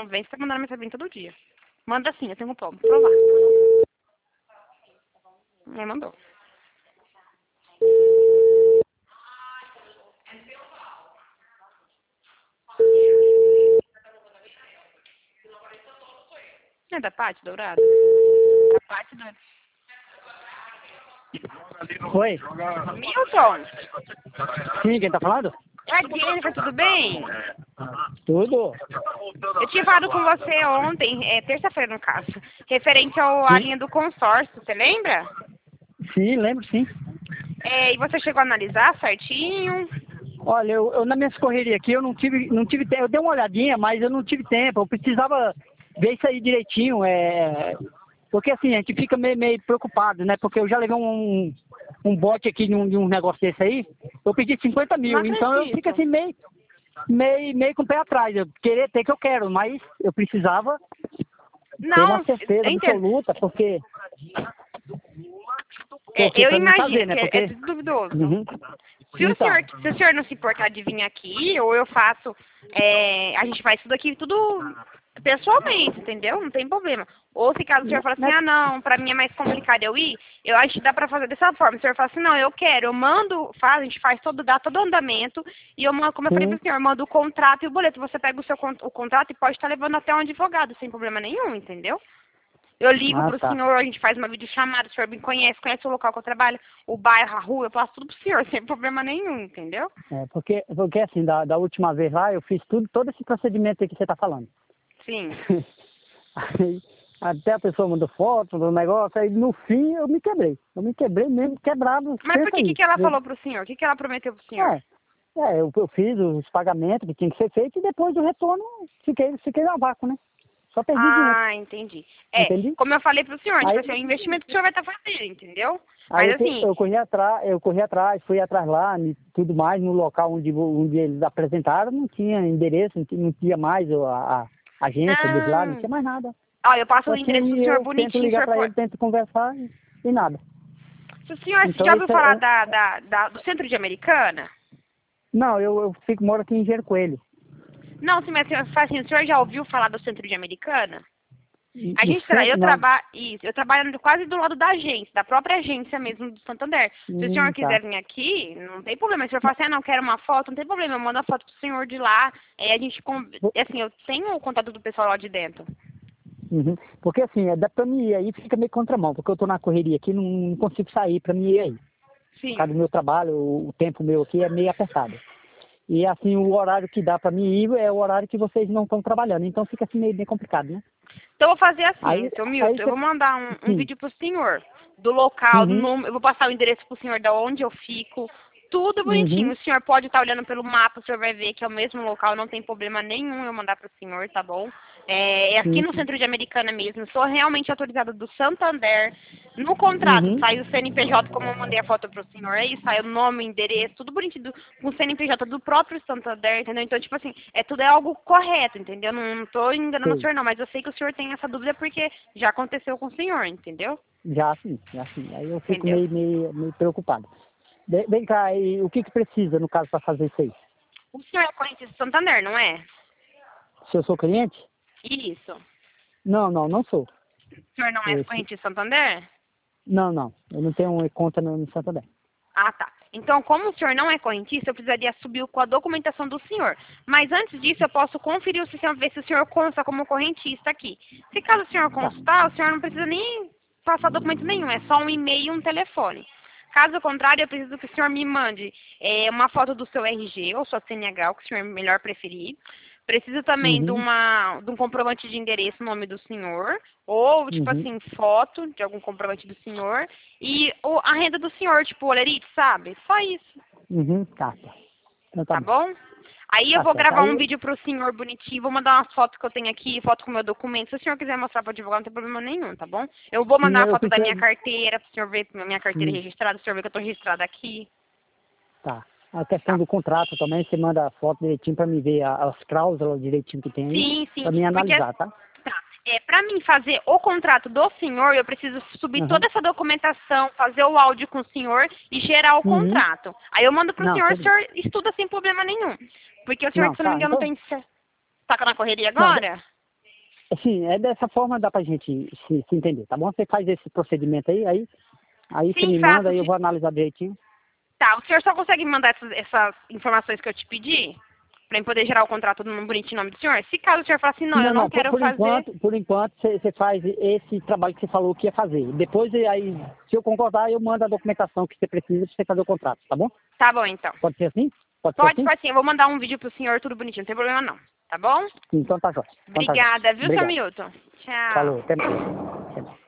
não vem, você tá mandando mensagem todo dia. Manda sim, eu tenho como provar. Mandou. É da Paty Dourado? A Paty Dourado. Oi. Milton! Sim, quem tá falando? É a Jennifer, tudo bem? Tudo. Eu tinha falado com você ontem, terça-feira no caso, referente à Sim. linha do consórcio, você lembra? Sim, lembro sim. E você chegou a analisar certinho? Olha, eu na minha correria aqui, eu não tive tempo. Eu dei uma olhadinha, mas eu não tive tempo. Eu precisava ver isso aí direitinho. Porque assim, a gente fica meio preocupado, né? Porque eu já levei um bote aqui de um negócio desse aí. Eu pedi 50 Não mil. Então eu fico acredito. assim meio com o pé atrás. Eu querer ter que eu quero, mas eu precisava ter Não, uma certeza eu entendo. absoluta, porque Eu pra mim imagino fazer, né? que Porque é tudo duvidoso. Uhum. Se o Então, senhor não se importar de vir aqui, ou eu faço, a gente faz tudo aqui, tudo pessoalmente, entendeu? Não tem problema. Ou se caso o senhor falar assim, né? ah não, pra mim é mais complicado eu ir, eu acho que dá pra fazer dessa forma. O senhor fala assim, não, eu quero, eu mando, a gente faz dá todo o andamento, e eu mando, como eu falei pro Sim. senhor, eu mando o contrato e o boleto. Você pega o contrato e pode estar levando até um advogado, sem problema nenhum, entendeu? Eu ligo Ah, pro tá. senhor, a gente faz uma videochamada, o senhor me conhece o local que eu trabalho, o bairro, a rua, eu passo tudo pro senhor, sem problema nenhum, entendeu? Porque assim, da última vez lá, eu fiz todo esse procedimento aí que você tá falando. Sim. Aí, até a pessoa mandou foto do negócio, aí no fim eu me quebrei. Eu me quebrei mesmo, quebrado, Mas por pensa que aí. que ela falou pro senhor? O que que ela prometeu pro senhor? Eu fiz os pagamentos que tinha que ser feito e depois do retorno fiquei na vácuo, né? Só perdi dinheiro, Ah, entendi. entendi? Como eu falei pro senhor, tipo Aí, assim, é o investimento que o senhor vai estar fazendo, entendeu? aí Mas eu, assim, eu corri atrás, fui atrás lá, e tudo mais, no local onde eles apresentaram, não tinha endereço, não tinha mais a agência deles lá, não não. tinha mais nada. Ó, eu passo o Só tinha endereço pro aí, senhor eu tento bonitinho, o ligar senhor para ele, pode. tento conversar e nada. Se o senhor Então já ouviu isso falar do centro de Americana? não, eu moro aqui em Gero Coelho. Não, sim, mas assim, o senhor já ouviu falar do centro de Americana? A No gente centro, eu não. trabalho, isso, eu trabalho quase do lado da agência, da própria agência mesmo do Santander. Se o senhor Tá. quiser vir aqui, não tem problema. Se o senhor falar assim, ah, não, quero uma foto, não tem problema, eu mando a foto pro senhor de lá. A gente, assim, eu tenho o contato do pessoal lá de dentro. Uhum. Porque assim, dá pra mim ir aí, fica meio contramão, porque eu tô na correria aqui, não consigo sair pra mim ir aí. Por causa Sim. do meu trabalho, o tempo meu aqui é meio apertado. E assim, o horário que dá pra mim ir é o horário que vocês não estão trabalhando, então fica assim meio bem complicado, né? Então eu vou fazer assim, seu Aí Milton, eu você... vou mandar um Sim. vídeo pro senhor do local, do Uhum. número, eu vou passar o endereço pro senhor da onde eu fico, tudo bonitinho. Uhum. O senhor pode estar olhando pelo mapa, o senhor vai ver que é o mesmo local, não tem problema nenhum eu mandar pro senhor, tá bom? É aqui Sim, no sim. centro de Americana mesmo, sou realmente autorizada do Santander. No contrato, Uhum. sai o CNPJ, como eu mandei a foto pro senhor, aí sai o nome, o endereço, tudo bonitinho, com o CNPJ do próprio Santander, entendeu? Então, tipo assim, tudo é algo correto, entendeu? Não tô enganando o Sei. senhor, não, mas eu sei que o senhor tem essa dúvida porque já aconteceu com o senhor, entendeu? Já sim, já sim. Aí eu fico Entendeu? meio preocupado. Vem cá, e o que precisa, no caso, para fazer isso aí? O senhor é correntista do Santander, não é? Se eu sou cliente? Isso. Não sou. O senhor não é Eu, correntista do Santander? não. Eu não tenho uma conta no Santander. Ah, tá. Então, como o senhor não é correntista, eu precisaria subir com a documentação do senhor. Mas antes disso, eu posso conferir o sistema, ver se o senhor consta como correntista aqui. Se caso o senhor Tá. constar, o senhor não precisa nem passar documento nenhum, é só um e-mail e um telefone. Caso contrário, eu preciso que o senhor me mande uma foto do seu RG ou sua CNH, o que o senhor melhor preferir. Preciso também Uhum. de um comprovante de endereço, nome do senhor, ou, tipo Uhum. assim, foto de algum comprovante do senhor, e a renda do senhor, tipo, olerite, sabe? Só isso, Uhum. Tá. Então tá tá bom. bom? Aí eu Tá vou certo. gravar um Aí. vídeo pro senhor bonitinho, vou mandar umas fotos que eu tenho aqui, foto com o meu documento. Se o senhor quiser mostrar pro advogado, não tem problema nenhum, tá bom? Eu vou Sim, mandar uma eu foto da minha preciso. carteira, pro senhor ver minha carteira Sim. registrada, pro senhor ver que eu tô registrada aqui. Tá. A questão Tá. do contrato também, você manda a foto direitinho para me ver as cláusulas direitinho que tem aí, Sim, sim. para mim Porque, analisar, tá? tá, para mim fazer o contrato do senhor, eu preciso subir Uhum. toda essa documentação, fazer o áudio com o senhor e gerar o Uhum. contrato. Aí eu mando pro Não, senhor, o tudo bem. senhor estuda sem problema nenhum. Porque o senhor, Não, se eu não me tá. engano, Então. tem... Tá na correria Não, agora? Assim, é dessa forma dá pra gente se entender, tá bom? Você faz esse procedimento aí você Sim, me faço. manda e eu vou analisar direitinho. Tá, o senhor só consegue me mandar essas informações que eu te pedi? Pra eu poder gerar o contrato no bonitinho nome do senhor? Se caso o senhor falar assim, não, eu não quero fazer... Por enquanto você faz esse trabalho que você falou que ia fazer. Depois, aí, se eu concordar, eu mando a documentação que você precisa pra você fazer o contrato, tá bom? Tá bom, então. Pode ser assim? Pode ser Pode, assim? pode sim. Eu vou mandar um vídeo pro senhor, tudo bonitinho, não tem problema não. Tá bom? Então tá jóia. Então tá jóia. Obrigada, viu, seu Obrigado. Milton? Tchau. Falou, até mais. Até mais.